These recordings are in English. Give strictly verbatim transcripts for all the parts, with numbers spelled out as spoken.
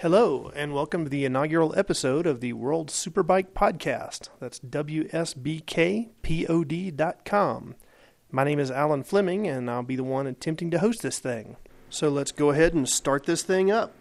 Hello, and welcome to the inaugural episode of the World Superbike Podcast. That's W S B K pod dot com. My name is Alan Fleming, and I'll be the one attempting to host this thing. So let's go ahead and start this thing up.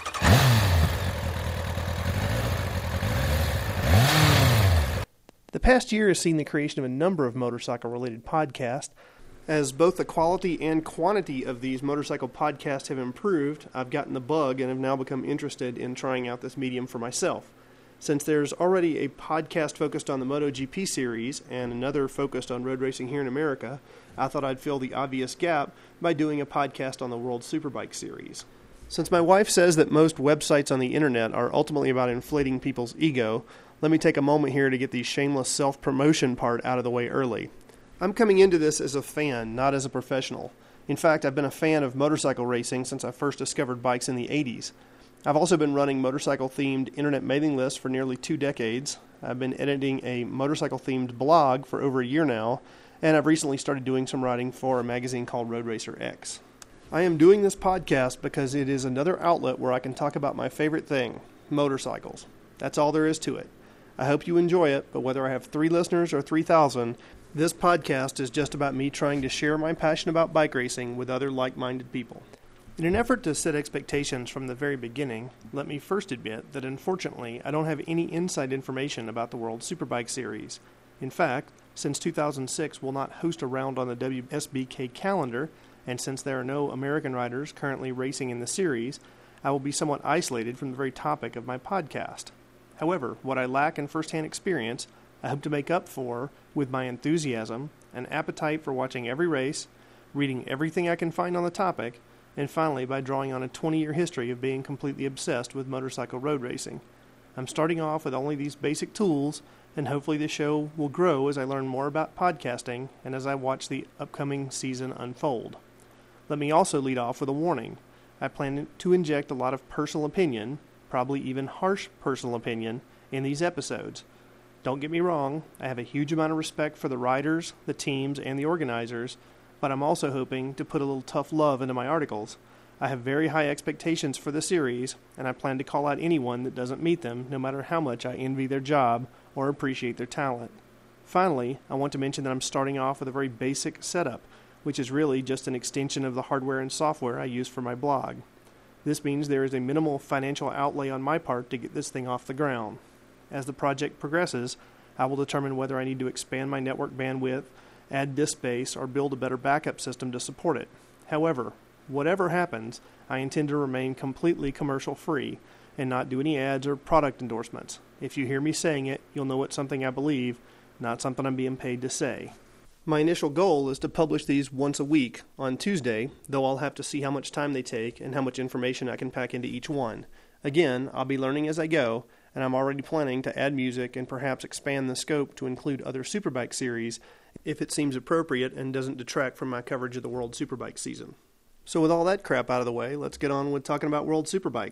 The past year has seen the creation of a number of motorcycle-related podcasts. As both the quality and quantity of these motorcycle podcasts have improved, I've gotten the bug and have now become interested in trying out this medium for myself. Since there's already a podcast focused on the MotoGP series and another focused on road racing here in America, I thought I'd fill the obvious gap by doing a podcast on the World Superbike series. Since my wife says that most websites on the internet are ultimately about inflating people's ego, let me take a moment here to get the shameless self-promotion part out of the way early. I'm coming into this as a fan, not as a professional. In fact, I've been a fan of motorcycle racing since I first discovered bikes in the eighties. I've also been running motorcycle-themed internet mailing lists for nearly two decades. I've been editing a motorcycle-themed blog for over a year now, and I've recently started doing some writing for a magazine called Road Racer X. I am doing this podcast because it is another outlet where I can talk about my favorite thing, motorcycles. That's all there is to it. I hope you enjoy it, but whether I have three listeners or three thousand, this podcast is just about me trying to share my passion about bike racing with other like-minded people. In an effort to set expectations from the very beginning, let me first admit that unfortunately I don't have any inside information about the World Superbike Series. In fact, since two thousand six will not host a round on the W S B K calendar, and since there are no American riders currently racing in the series, I will be somewhat isolated from the very topic of my podcast. However, what I lack in first-hand experience, I hope to make up for with my enthusiasm, an appetite for watching every race, reading everything I can find on the topic, and finally by drawing on a twenty-year history of being completely obsessed with motorcycle road racing. I'm starting off with only these basic tools, and hopefully the show will grow as I learn more about podcasting and as I watch the upcoming season unfold. Let me also lead off with a warning. I plan to inject a lot of personal opinion, probably even harsh personal opinion, in these episodes. Don't get me wrong, I have a huge amount of respect for the riders, the teams, and the organizers, but I'm also hoping to put a little tough love into my articles. I have very high expectations for the series, and I plan to call out anyone that doesn't meet them, no matter how much I envy their job or appreciate their talent. Finally, I want to mention that I'm starting off with a very basic setup, which is really just an extension of the hardware and software I use for my blog. This means there is a minimal financial outlay on my part to get this thing off the ground. As the project progresses, I will determine whether I need to expand my network bandwidth, add disk space, or build a better backup system to support it. However, whatever happens, I intend to remain completely commercial-free and not do any ads or product endorsements. If you hear me saying it, you'll know it's something I believe, not something I'm being paid to say. My initial goal is to publish these once a week on Tuesday, though I'll have to see how much time they take and how much information I can pack into each one. Again, I'll be learning as I go, and I'm already planning to add music and perhaps expand the scope to include other Superbike series if it seems appropriate and doesn't detract from my coverage of the World Superbike season. So with all that crap out of the way, let's get on with talking about World Superbike.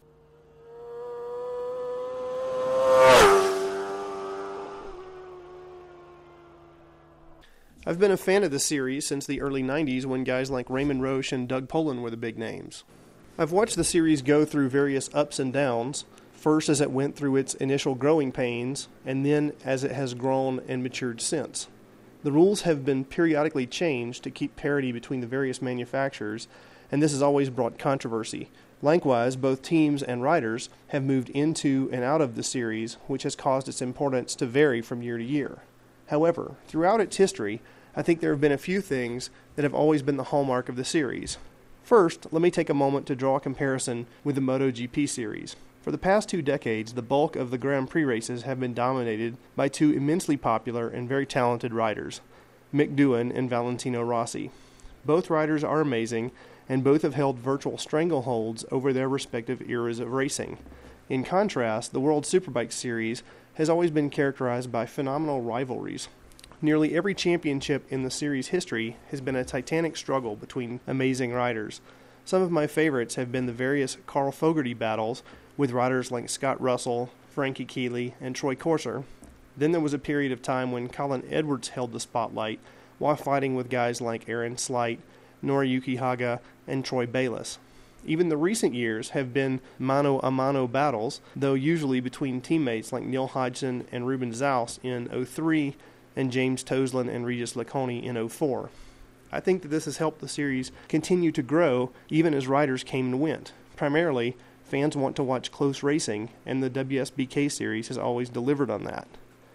I've been a fan of the series since the early nineties when guys like Raymond Roche and Doug Poland were the big names. I've watched the series go through various ups and downs, first as it went through its initial growing pains, and then as it has grown and matured since. The rules have been periodically changed to keep parity between the various manufacturers, and this has always brought controversy. Likewise, both teams and riders have moved into and out of the series, which has caused its importance to vary from year to year. However, throughout its history, I think there have been a few things that have always been the hallmark of the series. First, let me take a moment to draw a comparison with the MotoGP series. For the past two decades, the bulk of the Grand Prix races have been dominated by two immensely popular and very talented riders, Mick Doohan and Valentino Rossi. Both riders are amazing, and both have held virtual strangleholds over their respective eras of racing. In contrast, the World Superbike Series has always been characterized by phenomenal rivalries. Nearly every championship in the series' history has been a titanic struggle between amazing riders. Some of my favorites have been the various Carl Fogarty battles with riders like Scott Russell, Frankie Keeley, and Troy Corser. Then there was a period of time when Colin Edwards held the spotlight while fighting with guys like Aaron Slight, Noriyuki Haga, and Troy Bayliss. Even the recent years have been mano-a-mano battles, though usually between teammates like Neil Hodgson and Ruben Zaus in oh three and James Toseland and Regis Lacconi in oh four. I think that this has helped the series continue to grow even as riders came and went. Primarily, fans want to watch close racing, and the W S B K series has always delivered on that.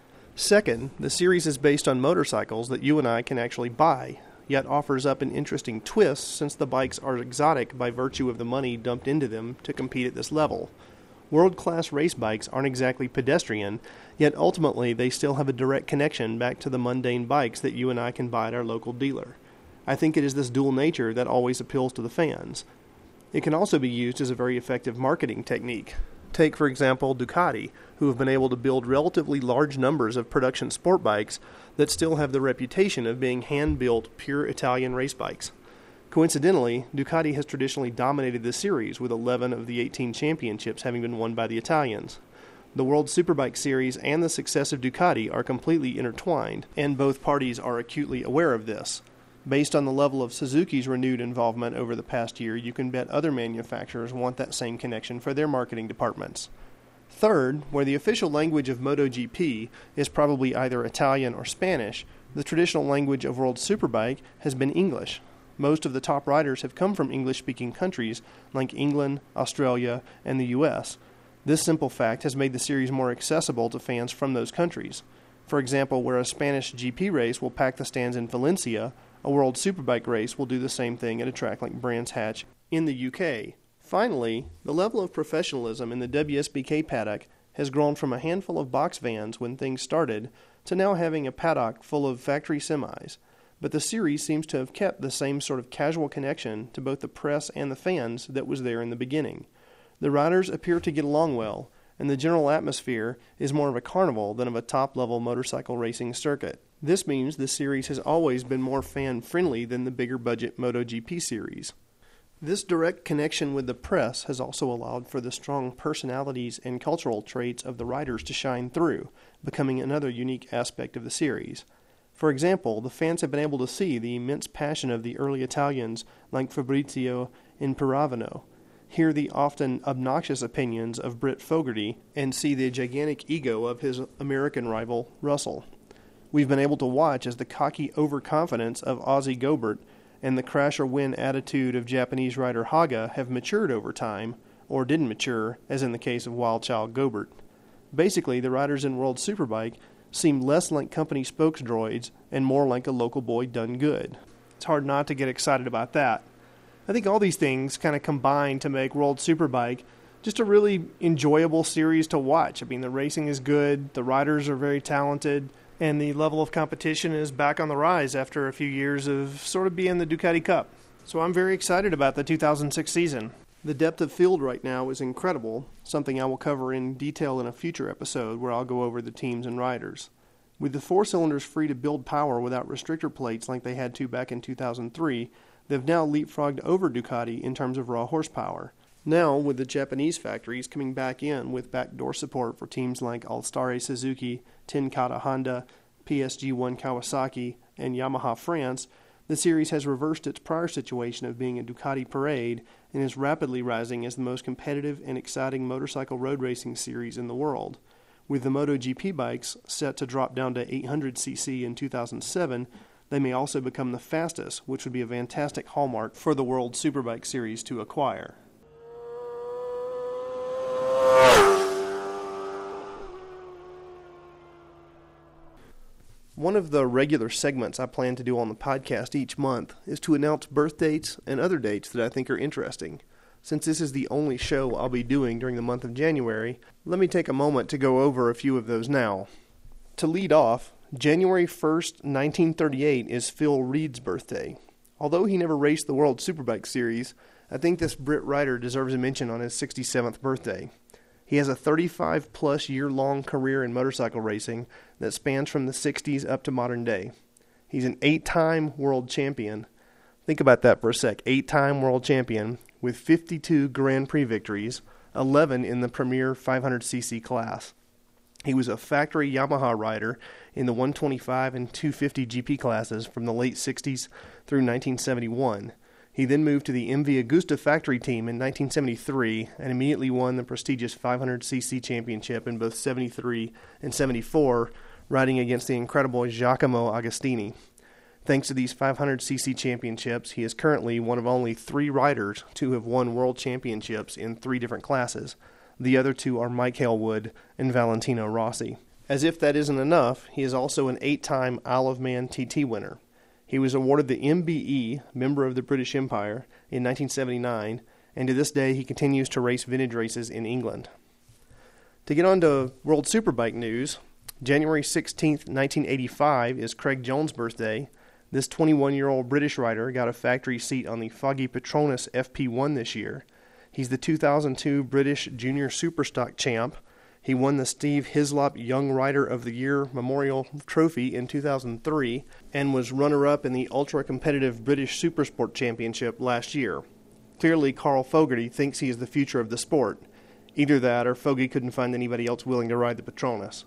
Second, the series is based on motorcycles that you and I can actually buy, yet offers up an interesting twist since the bikes are exotic by virtue of the money dumped into them to compete at this level. World-class race bikes aren't exactly pedestrian, yet ultimately they still have a direct connection back to the mundane bikes that you and I can buy at our local dealer. I think it is this dual nature that always appeals to the fans. It can also be used as a very effective marketing technique. Take, for example, Ducati, who have been able to build relatively large numbers of production sport bikes that still have the reputation of being hand-built, pure Italian race bikes. Coincidentally, Ducati has traditionally dominated the series, with eleven of the eighteen championships having been won by the Italians. The World Superbike Series and the success of Ducati are completely intertwined, and both parties are acutely aware of this. Based on the level of Suzuki's renewed involvement over the past year, you can bet other manufacturers want that same connection for their marketing departments. Third, where the official language of MotoGP is probably either Italian or Spanish, the traditional language of World Superbike has been English. Most of the top riders have come from English-speaking countries like England, Australia, and the U S. This simple fact has made the series more accessible to fans from those countries. For example, where a Spanish G P race will pack the stands in Valencia, a World Superbike race will do the same thing at a track like Brands Hatch in the U K. Finally, the level of professionalism in the W S B K paddock has grown from a handful of box vans when things started to now having a paddock full of factory semis. But the series seems to have kept the same sort of casual connection to both the press and the fans that was there in the beginning. The riders appear to get along well, and the general atmosphere is more of a carnival than of a top-level motorcycle racing circuit. This means the series has always been more fan-friendly than the bigger-budget MotoGP series. This direct connection with the press has also allowed for the strong personalities and cultural traits of the riders to shine through, becoming another unique aspect of the series. For example, the fans have been able to see the immense passion of the early Italians like Fabrizio Imparavano, hear the often obnoxious opinions of Britt Fogarty, and see the gigantic ego of his American rival, Russell. We've been able to watch as the cocky overconfidence of Ozzy Gobert and the crash-or-win attitude of Japanese rider Haga have matured over time, or didn't mature, as in the case of Wild Child Gobert. Basically, the riders in World Superbike seem less like company spokesdroids and more like a local boy done good. It's hard not to get excited about that. I think all these things kind of combine to make World Superbike just a really enjoyable series to watch. I mean, the racing is good, the riders are very talented, and the level of competition is back on the rise after a few years of sort of being the Ducati Cup. So I'm very excited about the two thousand six season. The depth of field right now is incredible, something I will cover in detail in a future episode where I'll go over the teams and riders. With the four cylinders free to build power without restrictor plates like they had to back in two thousand three, they've now leapfrogged over Ducati in terms of raw horsepower. Now, with the Japanese factories coming back in with backdoor support for teams like All-Star Suzuki, Tenkata Honda, P S G one Kawasaki, and Yamaha France, the series has reversed its prior situation of being a Ducati parade and is rapidly rising as the most competitive and exciting motorcycle road racing series in the world. With the MotoGP bikes set to drop down to eight hundred c c in two thousand seven, they may also become the fastest, which would be a fantastic hallmark for the World Superbike Series to acquire. One of the regular segments I plan to do on the podcast each month is to announce birth dates and other dates that I think are interesting. Since this is the only show I'll be doing during the month of January, let me take a moment to go over a few of those now. To lead off, January first, nineteen thirty-eight is Phil Reed's birthday. Although he never raced the World Superbike Series, I think this Brit rider deserves a mention on his sixty-seventh birthday. He has a thirty-five plus year long career in motorcycle racing that spans from the sixties up to modern day. He's an eight-time world champion. Think about that for a sec. Eight-time world champion with fifty-two Grand Prix victories, eleven in the premier five hundred c c class. He was a factory Yamaha rider in the one twenty-five and two fifty G P classes from the late sixties through nineteen seventy-one. He then moved to the M V Agusta factory team in nineteen seventy-three and immediately won the prestigious five hundred c c championship in both seventy-three and seventy-four, riding against the incredible Giacomo Agostini. Thanks to these five hundred c c championships, he is currently one of only three riders to have won world championships in three different classes. The other two are Mike Hailwood and Valentino Rossi. As if that isn't enough, he is also an eight-time Isle of Man T T winner. He was awarded the M B E, Member of the British Empire, in nineteen seventy-nine, and to this day he continues to race vintage races in England. To get on to World Superbike news, January sixteenth, nineteen eighty-five is Craig Jones' birthday. This twenty-one-year-old British rider got a factory seat on the Foggy Petronas F P one this year. He's the two thousand two British Junior Superstock champ. He won the Steve Hislop Young Rider of the Year Memorial Trophy in two thousand three and was runner-up in the ultra-competitive British Supersport Championship last year. Clearly, Carl Fogarty thinks he is the future of the sport. Either that or Fogarty couldn't find anybody else willing to ride the Petronas.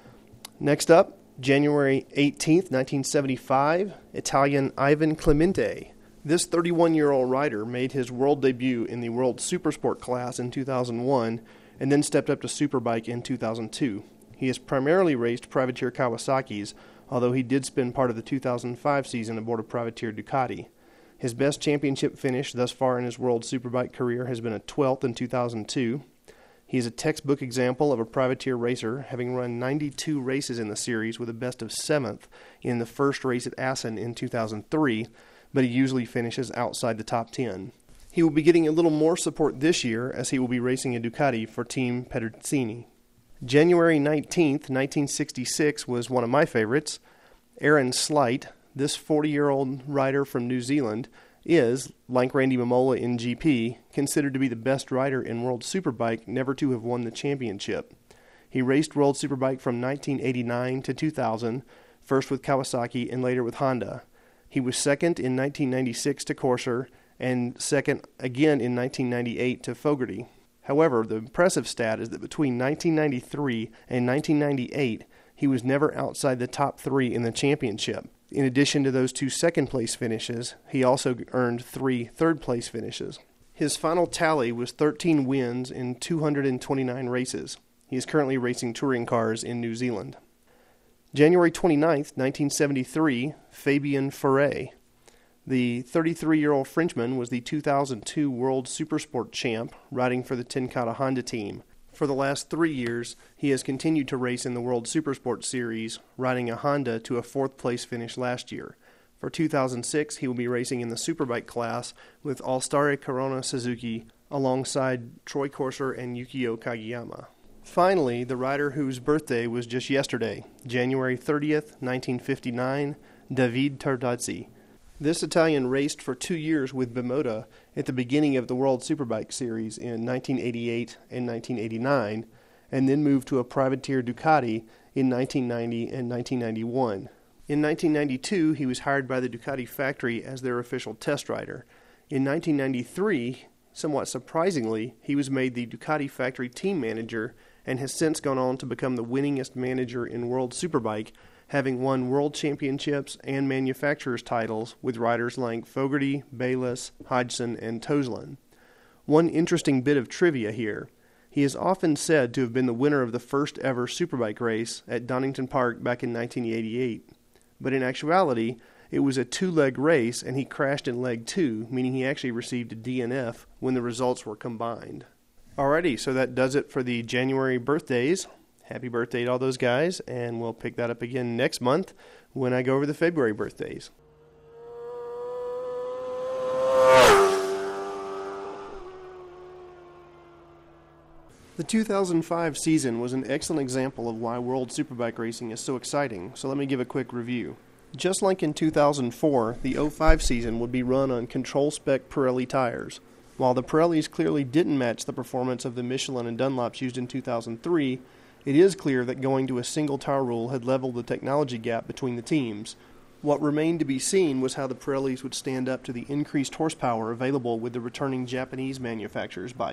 Next up, January eighteenth, nineteen seventy-five, Italian Ivan Clemente. This thirty-one-year-old rider made his world debut in the World Supersport class in two thousand one and then stepped up to Superbike in two thousand two. He has primarily raced Privateer Kawasaki's, although he did spend part of the two thousand five season aboard a Privateer Ducati. His best championship finish thus far in his World Superbike career has been a twelfth in two thousand two. He is a textbook example of a privateer racer, having run ninety-two races in the series with a best of seventh in the first race at Assen in two thousand three, but he usually finishes outside the top ten. He will be getting a little more support this year as he will be racing a Ducati for Team Pedersini. January nineteenth, nineteen sixty-six was one of my favorites. Aaron Slight, this forty-year-old rider from New Zealand, is, like Randy Mamola in G P, considered to be the best rider in World Superbike never to have won the championship. He raced World Superbike from nineteen eighty-nine to two thousand, first with Kawasaki and later with Honda. He was second in nineteen ninety-six to Corser and second again in nineteen ninety-eight to Fogarty. However, the impressive stat is that between nineteen ninety-three and nineteen ninety-eight, he was never outside the top three in the championship. In addition to those two second-place finishes, he also earned three third-place finishes. His final tally was thirteen wins in two hundred twenty-nine races. He is currently racing touring cars in New Zealand. January twenty-ninth, nineteen seventy-three, Fabien Ferret. The thirty-three-year-old Frenchman was the two thousand two World Supersport champ, riding for the Tenkata Honda team. For the last three years, he has continued to race in the World Supersport Series, riding a Honda to a fourth-place finish last year. For two thousand six, he will be racing in the Superbike class with All-Star Corona Suzuki alongside Troy Corser and Yukio Kageyama. Finally, the rider whose birthday was just yesterday, January thirtieth, nineteen fifty-nine, David Tardazzi. This Italian raced for two years with Bimota at the beginning of the World Superbike Series in nineteen eighty-eight and nineteen eighty-nine, and then moved to a privateer Ducati in nineteen ninety and nineteen ninety-one. In nineteen ninety-two, he was hired by the Ducati factory as their official test rider. In nineteen ninety-three, somewhat surprisingly, he was made the Ducati factory team manager and has since gone on to become the winningest manager in World Superbike, having won world championships and manufacturers' titles with riders like Fogarty, Bayliss, Hodgson, and Toseland. One interesting bit of trivia here. He is often said to have been the winner of the first ever Superbike race at Donington Park back in nineteen eighty-eight. But in actuality, it was a two-leg race and he crashed in leg two, meaning he actually received a D N F when the results were combined. Alrighty, so that does it for the January birthdays. Happy birthday to all those guys, and we'll pick that up again next month when I go over the February birthdays. The two thousand five season was an excellent example of why World Superbike racing is so exciting, so let me give a quick review. Just like in two thousand four, the oh five season would be run on control-spec Pirelli tires. While the Pirellis clearly didn't match the performance of the Michelin and Dunlops used in two thousand three, it is clear that going to a single tire rule had leveled the technology gap between the teams. What remained to be seen was how the Pirellis would stand up to the increased horsepower available with the returning Japanese manufacturers' bikes.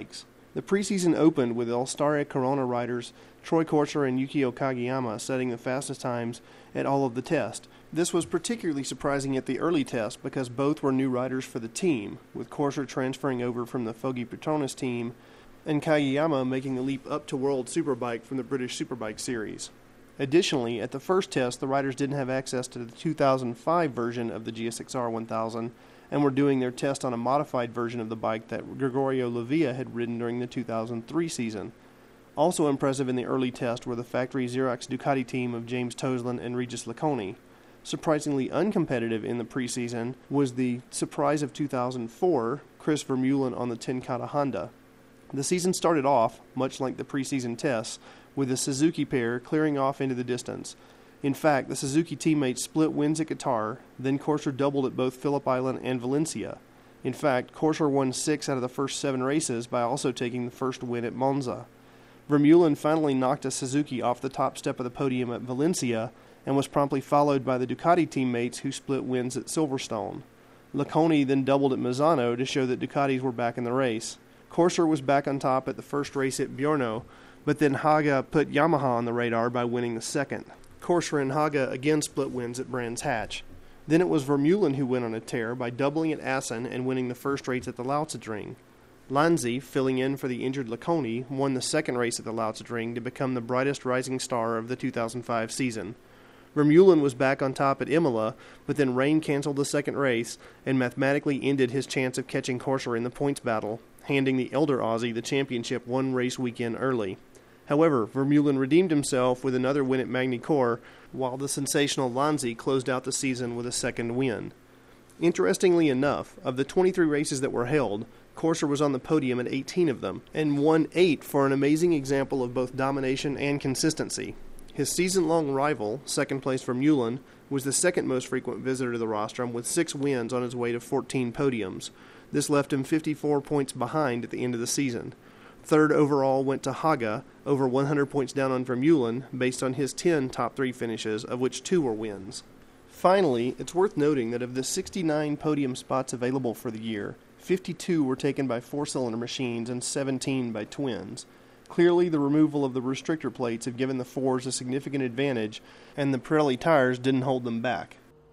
The preseason opened with All-Star Corona riders Troy Corser and Yukio Kageyama setting the fastest times at all of the tests. This was particularly surprising at the early test because both were new riders for the team, with Corser transferring over from the Foggy Petronas team and Kageyama making a leap up to World Superbike from the British Superbike Series. Additionally, at the first test, the riders didn't have access to the two thousand five version of the G S X R one thousand and were doing their test on a modified version of the bike that Gregorio Lavilla had ridden during the two thousand three season. Also impressive in the early test were the factory Xerox Ducati team of James Toseland and Regis Laconi. Surprisingly uncompetitive in the preseason was the surprise of two thousand four, Chris Vermeulen on the Tenkata Honda. The season started off, much like the preseason tests, with the Suzuki pair clearing off into the distance. In fact, the Suzuki teammates split wins at Qatar, then Corser doubled at both Phillip Island and Valencia. In fact, Corser won six out of the first seven races by also taking the first win at Monza. Vermeulen finally knocked a Suzuki off the top step of the podium at Valencia and was promptly followed by the Ducati teammates who split wins at Silverstone. Laconi then doubled at Misano to show that Ducatis were back in the race. Corser was back on top at the first race at Bjorno, but then Haga put Yamaha on the radar by winning the second. Corser and Haga again split wins at Brands Hatch. Then it was Vermeulen who went on a tear by doubling at Assen and winning the first race at the Lausitzring. Lanzi, filling in for the injured Laconi, won the second race at the Lausitzring to become the brightest rising star of the two thousand five season. Vermeulen was back on top at Imola, but then rain canceled the second race and mathematically ended his chance of catching Corser in the points battle, handing the elder Aussie the championship one race weekend early. However, Vermeulen redeemed himself with another win at Magny-Cours, while the sensational Lanzi closed out the season with a second win. Interestingly enough, of the twenty-three races that were held, Corser was on the podium at eighteen of them, and won eight for an amazing example of both domination and consistency. His season-long rival, second place Vermeulen, was the second most frequent visitor to the rostrum with six wins on his way to fourteen podiums. This left him fifty-four points behind at the end of the season. Third overall went to Haga, over one hundred points down on Vermeulen, based on his ten top three finishes, of which two were wins. Finally, it's worth noting that of the sixty-nine podium spots available for the year, fifty-two were taken by four-cylinder machines and seventeen by twins. Clearly, the removal of the restrictor plates have given the fours a significant advantage, and the Pirelli tires didn't hold them back.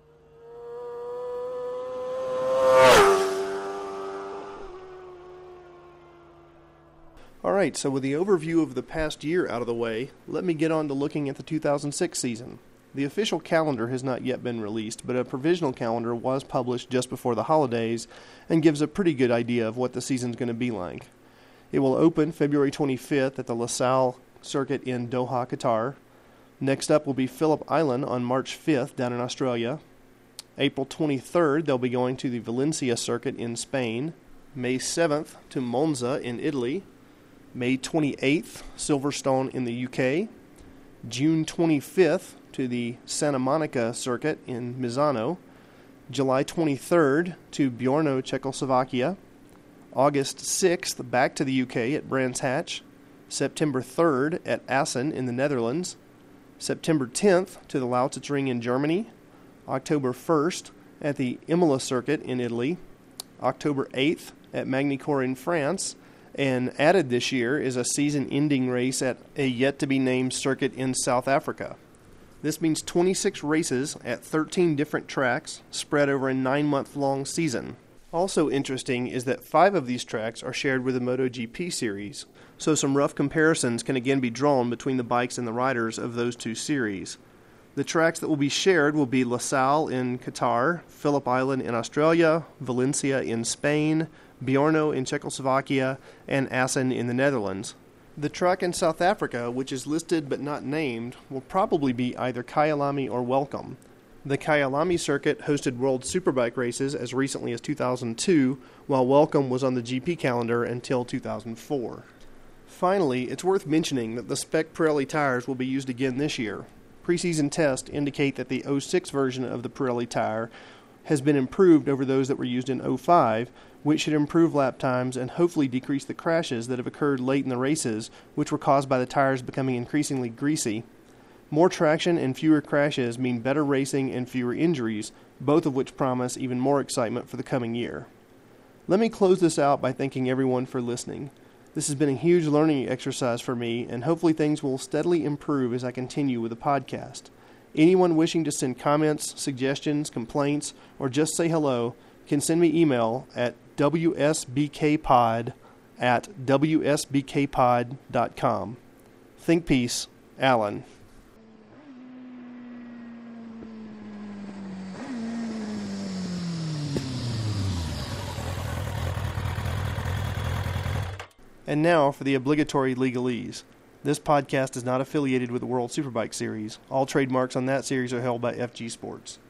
Alright, so with the overview of the past year out of the way, let me get on to looking at the two thousand six season. The official calendar has not yet been released, but a provisional calendar was published just before the holidays and gives a pretty good idea of what the season's going to be like. It will open February twenty-fifth at the LaSalle circuit in Doha, Qatar. Next up will be Phillip Island on March fifth down in Australia. April twenty-third, they'll be going to the Valencia circuit in Spain. May seventh to Monza in Italy. May twenty-eighth, Silverstone in the U K. June twenty-fifth to the Santa Monica circuit in Misano. July twenty-third to Bjorno, Czechoslovakia. August sixth, back to the U K at Brands Hatch. September third at Assen in the Netherlands. September tenth to the Lausitzring in Germany. October first at the Imola circuit in Italy. October eighth at Magny-Cours in France. And added this year is a season-ending race at a yet-to-be-named circuit in South Africa. This means twenty-six races at thirteen different tracks spread over a nine-month-long season. Also interesting is that five of these tracks are shared with the MotoGP series, so some rough comparisons can again be drawn between the bikes and the riders of those two series. The tracks that will be shared will be LaSalle in Qatar, Phillip Island in Australia, Valencia in Spain, Bjorno in Czechoslovakia, and Assen in the Netherlands. The track in South Africa, which is listed but not named, will probably be either Kyalami or Welcome. The Kyalami circuit hosted World Superbike races as recently as two thousand two, while Welcome was on the G P calendar until two thousand four. Finally, it's worth mentioning that the spec Pirelli tires will be used again this year. Preseason tests indicate that the oh six version of the Pirelli tire has been improved over those that were used in oh five, which should improve lap times and hopefully decrease the crashes that have occurred late in the races, which were caused by the tires becoming increasingly greasy. More traction and fewer crashes mean better racing and fewer injuries, both of which promise even more excitement for the coming year. Let me close this out by thanking everyone for listening. This has been a huge learning exercise for me, and hopefully things will steadily improve as I continue with the podcast. Anyone wishing to send comments, suggestions, complaints, or just say hello can send me email at w s b k pod at w s b k pod dot com. Think peace, Alan. And now for the obligatory legalese. This podcast is not affiliated with the World Superbike Series. All trademarks on that series are held by F G Sports.